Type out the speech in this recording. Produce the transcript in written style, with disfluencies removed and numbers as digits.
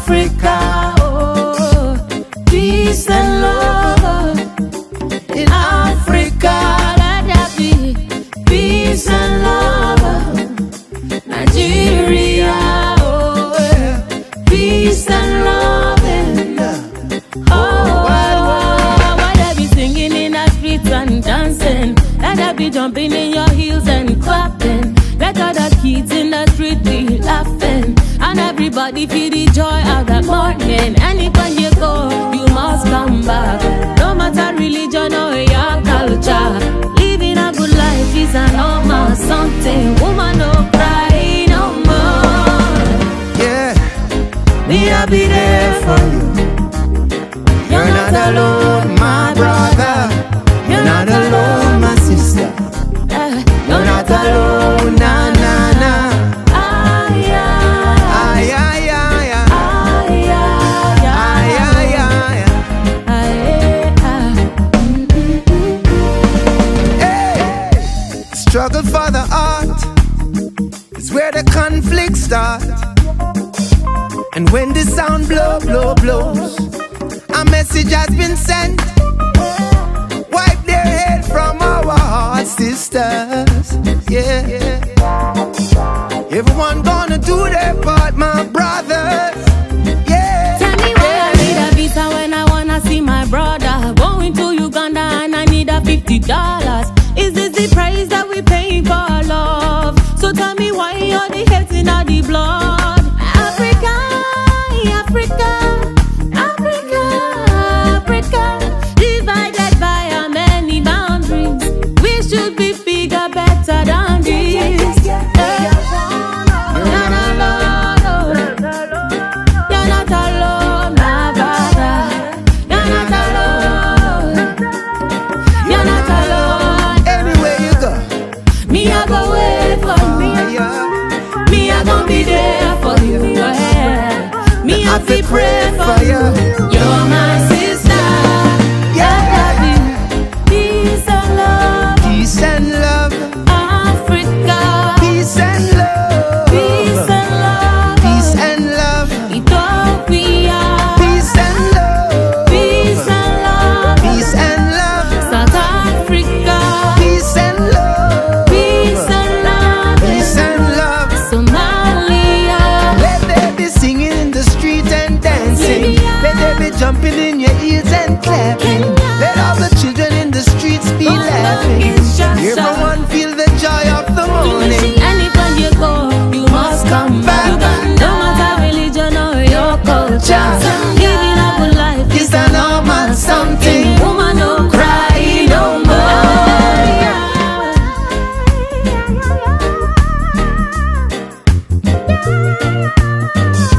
Africa, oh, peace and love. In Africa, let there be peace and love. Nigeria, oh, peace and love. Oh, why they be singing in the streets and dancing? Let there be jumping in your heels and clapping. Let other kids in the street be laughing. And everybody feel the joy of that morning. Anywhere you go, you must come back. No matter religion or your culture, living a good life is a normal something. Woman, no cry no more. Yeah, me I'll be there for you. You're not alone, my brother. You're not alone, my sister. You're not alone, na na na. Struggle for the art is where the conflict starts. And when the sound blows, a message has been sent. Wipe their head from our hearts, sisters. Yeah. Everyone gonna do their part, my brothers. Yeah. Tell me why I need a visa when I wanna see my brother. Going to Uganda and I need a $50. Is this the price that we pay for love? So tell me why you're the hate in all the blood. Africa, Africa, Africa, Africa, divided by how many boundaries? We should be bigger, better than this. You're not alone, you're not alone, my brother. You're not alone, you're not alone. Anywhere you go, Me I go wait for you. Me I gon' be there for you. Me I fi pray for you. You're my sister. Peace and love. peace and love, Africa. peace and love, Peace and love. peace and love, Ethiopia. peace and love, Peace and love. peace and love, South Africa. peace and love, Peace and love. peace and love. Somalia. Let there be singing in the street and dancing. Let there be jumping in your ears and clapping. Let all the children in the streets be laughing. Everyone feel the joy of the morning. Anywhere you go, you must come back. No matter religion or your culture, living a good life It's a normal something. Woman, no cry no more.